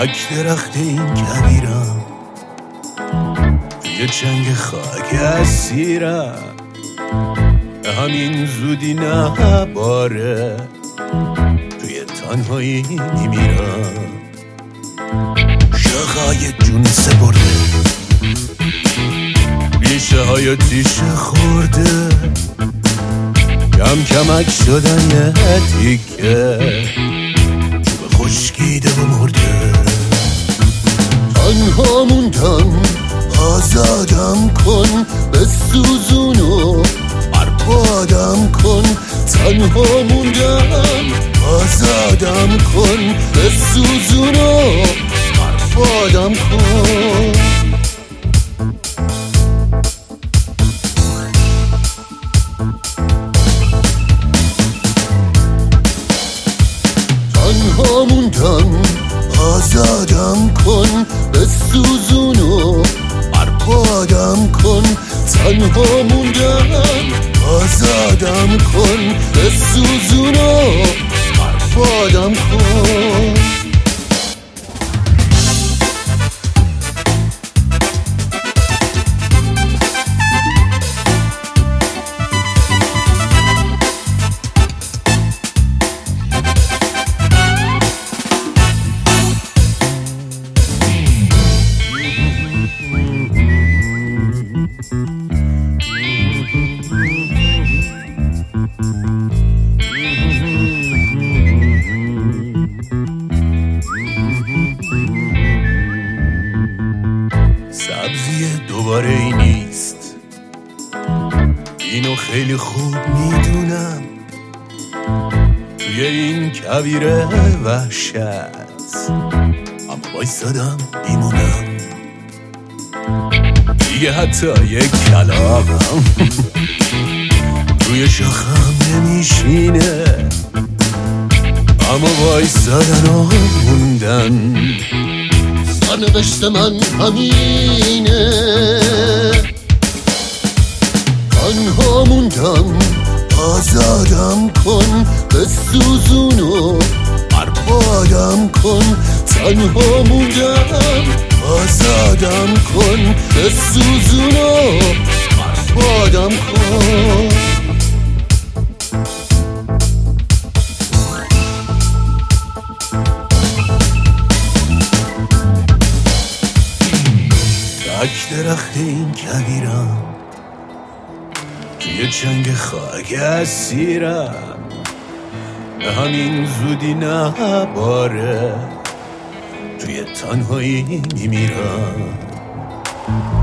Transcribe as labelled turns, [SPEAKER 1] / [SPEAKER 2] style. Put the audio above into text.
[SPEAKER 1] تک درخت این کویرم، توی چنگ خاک اسیرم، به همین زودی نباره توی تنهایی میمیرم. شقای جون سپرده، ریشه های تیشه خورده، کم کمک شدن تیکه چوب خشکیده و مرده. تنها موندم آزادم کن، به سوزونو بربادم کن. تنها موندم آزادم کن، به سوزونو بربادم کن. تنها موندم آزادم کن، به سوزونو بربادم کن. تنها موندم آزادم کن، به سوزونو بربادم کن. سبزی دوباره ای نیست، اینو خیلی خوب میدونم. توی این کویر وحشت اما بایستادم میمونم. دیگه حتی یک کلاغم روی شاخم نمیشینه، اما بایستادن و موندن سرنوشت من همینه. تنها موندم آزادم کن، به سوزونو بربادم کن. تنها موندم آزادم کن، به سوزونو بربادم کن. تک درخت این کویرم، توی چنگ خاک اسیرم، به همین زودی نباره توی تنهایی میمیرم.